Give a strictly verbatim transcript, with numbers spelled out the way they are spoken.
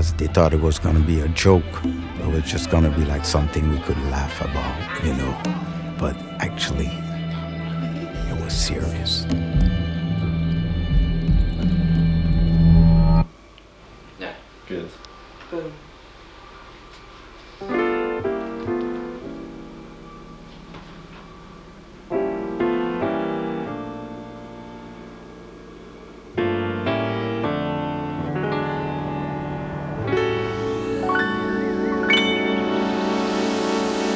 because they thought it was going to be a joke. It was just going to be like something we could laugh about, you know. But actually, it was serious.